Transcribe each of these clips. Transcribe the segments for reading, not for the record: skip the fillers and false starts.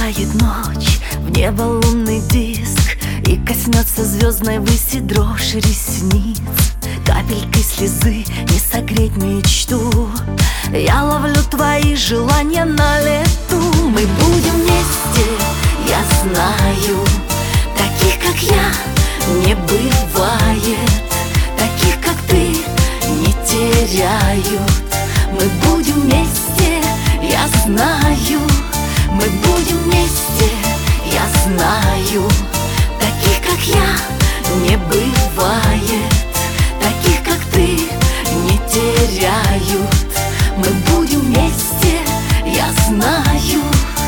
Наступает ночь, в небо лунный диск, и коснется звездной выси дрожь ресниц. Капелькой слезы не согреть мечту, я ловлю твои желания на лету. Мы будем вместе, я знаю, таких как я не бывает, таких как ты не теряют. Мы будем вместе, я знаю, мы будем вместе, я знаю, таких как я не бывает, таких как ты не теряют. Мы будем вместе, я знаю.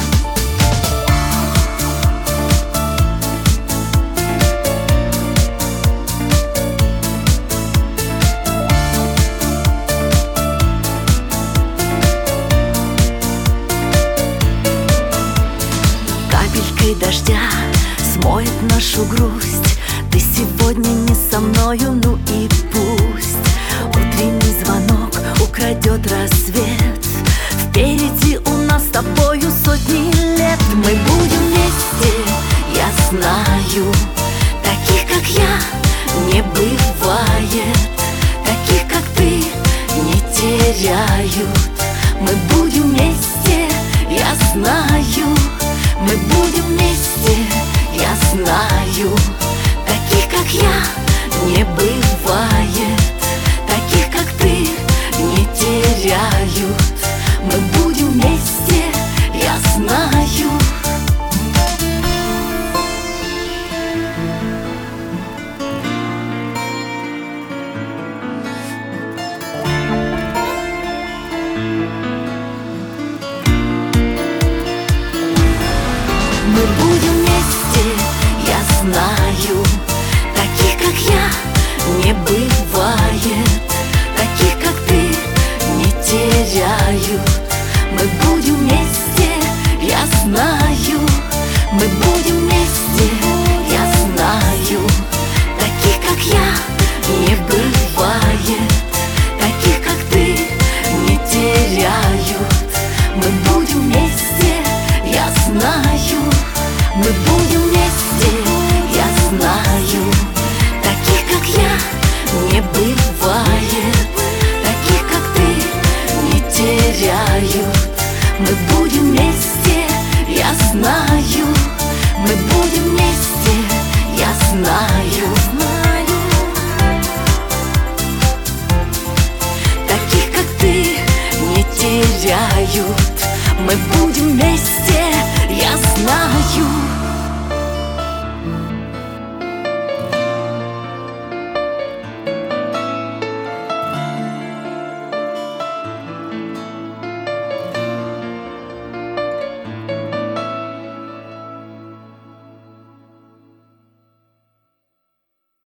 Капелькой дождя смоет нашу грусть. Ты сегодня не со мною, ну и пусть. Утренний звонок украдет рассвет. Впереди у нас с тобою сотни лет. Мы будем вместе, я знаю, таких как я не бывает, таких как ты не теряют. Мы будем вместе, я знаю, мы будем вместе, я знаю, таких как я не бывает, таких как ты не теряют. Мы будем вместе, я знаю. Мы будем вместе, я знаю, таких как я не бывает, таких как ты не теряют. Мы будем вместе, я знаю, мы будем вместе, я знаю, таких как я не бывает, таких как ты не теряют. Мы будем вместе, я знаю, мы будем вместе, я знаю, таких как я не бывает, таких как ты не теряют. Мы будем вместе, я знаю, мы будем вместе, я знаю, таких как ты не теряют. Мы будем вместе, я знаю.